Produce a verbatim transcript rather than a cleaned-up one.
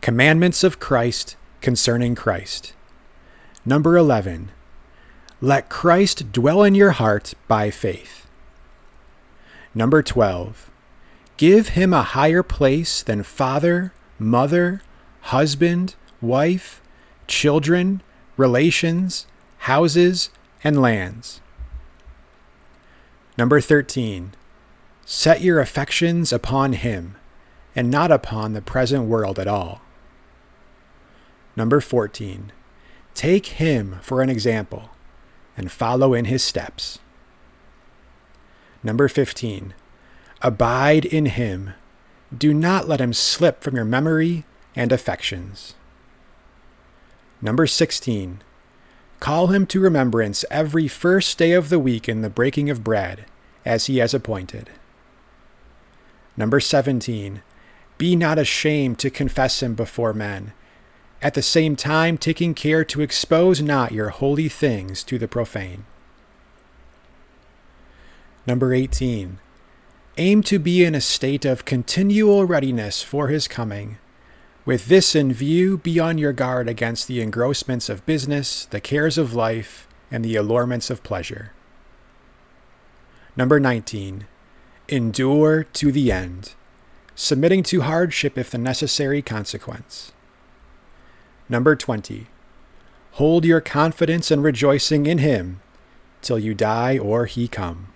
Commandments of Christ concerning Christ. Number eleven. Let Christ dwell in your heart by faith. Number twelve. Give him a higher place than father, mother, husband, wife, children, relations, houses, and lands. Number thirteen. Set your affections upon him, and not upon the present world at all. Number fourteen. Take him for an example, and follow in his steps. Number fifteen. Abide in him. Do not let him slip from your memory and affections. Number sixteen. Call him to remembrance every first day of the week in the breaking of bread, as he has appointed. Number seventeen. Be not ashamed to confess him before men, at the same time taking care to expose not your holy things to the profane. Number eighteen. Aim to be in a state of continual readiness for his coming. With this in view, be on your guard against the engrossments of business, the cares of life, and the allurements of pleasure. Number nineteen. Endure to the end, submitting to hardship if the necessary consequence. Number twenty. Hold your confidence and rejoicing in him till you die or he come.